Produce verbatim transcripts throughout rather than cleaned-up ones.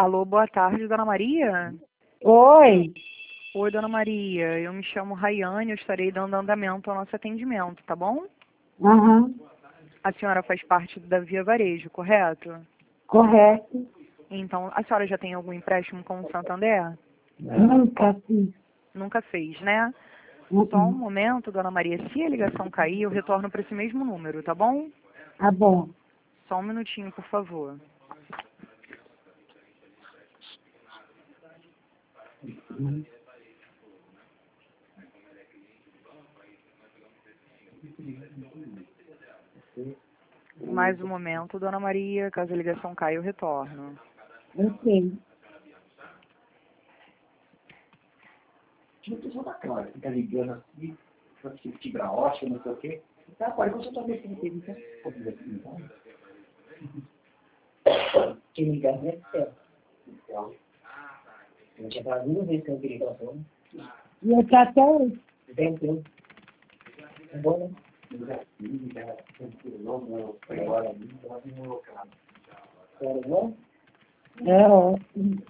Alô, boa tarde, Dona Maria. Oi. Oi, Dona Maria. Eu me chamo Rayane, eu estarei dando andamento ao nosso atendimento, tá bom? Aham. A senhora faz parte da Via Varejo, correto? Correto. Então, a senhora já tem algum empréstimo com o Santander? Nunca fiz. Nunca fez, né? Uhum. Só um momento, Dona Maria. Se a ligação cair, eu retorno para esse mesmo número, tá bom? Tá bom. Só um minutinho, por favor. Uhum. Mais um momento, Dona Maria. Caso a ligação caia, eu retorno. Ok. Tinha uma pessoa bacana, fica ligando assim, assim, fibra ótica, não sei o quê. Tá, agora você tá mexendo com ele, então. Pode dizer assim, então. Quem liga é certo. Então, a gente já tá duas vezes que eu queria ligação. E eu tô até hoje. Tem, tem. É bom, né? Sério, bom? É ótimo.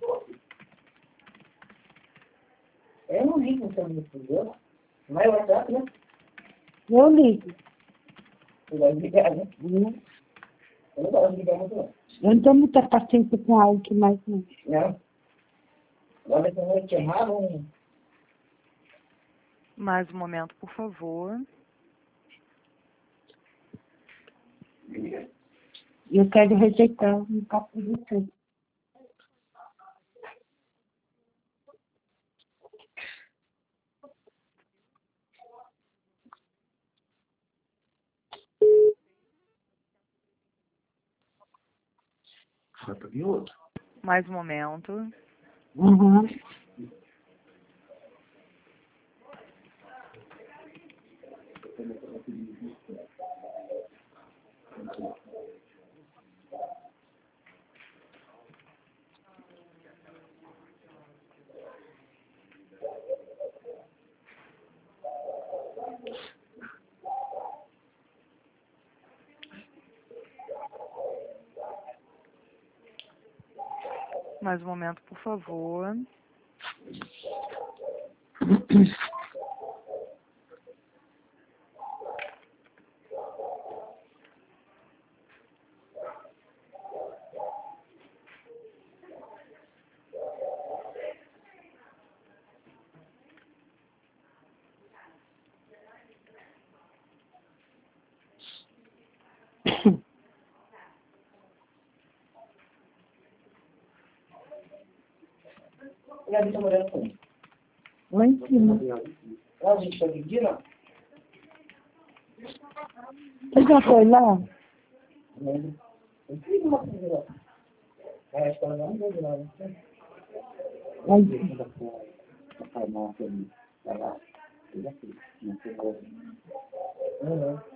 Eu não ligo no seu entendeu? Não é o WhatsApp, né? Eu ligo. Você vai ligar, né? Né? Eu não gosto de ligar muito, não. Eu não tenho muita paciência com algo que mais não. Não. Agora, quando eu te errar, não... Mais um momento, por favor. Eu quero rejeitar um copo de você. Foi para mim outro. Mais um momento. Uhum. Mais um momento, por favor. E a gente tá morando com ele. Lá em cima. Ah, a gente foi pedir, não? Você já foi lá? Não lembro. Eu fiz uma coisa lá. É, acho que ela não veio lá, né? Lá em cima. Uhum.